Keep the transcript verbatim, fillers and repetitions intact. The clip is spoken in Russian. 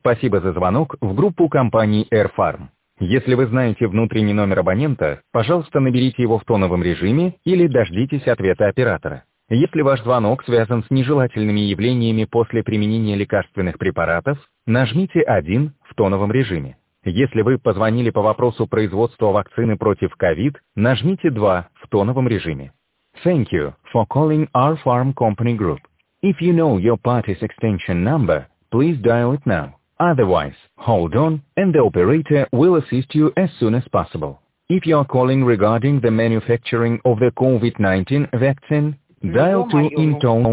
Спасибо за звонок в группу компании AirFarm. Если вы знаете внутренний номер абонента, пожалуйста, наберите его в тоновом режиме или дождитесь ответа оператора. Если ваш звонок связан с нежелательными явлениями после применения лекарственных препаратов, нажмите один в тоновом режиме. Если вы позвонили по вопросу производства вакцины против ковид, нажмите два в тоновом режиме. Thank you for calling our farm company group. If you know your party's extension number, please dial it now. Otherwise, hold on, and the operator will assist you as soon as possible. If you are calling regarding the manufacturing of the COVID nineteen vaccine, dial two in tone.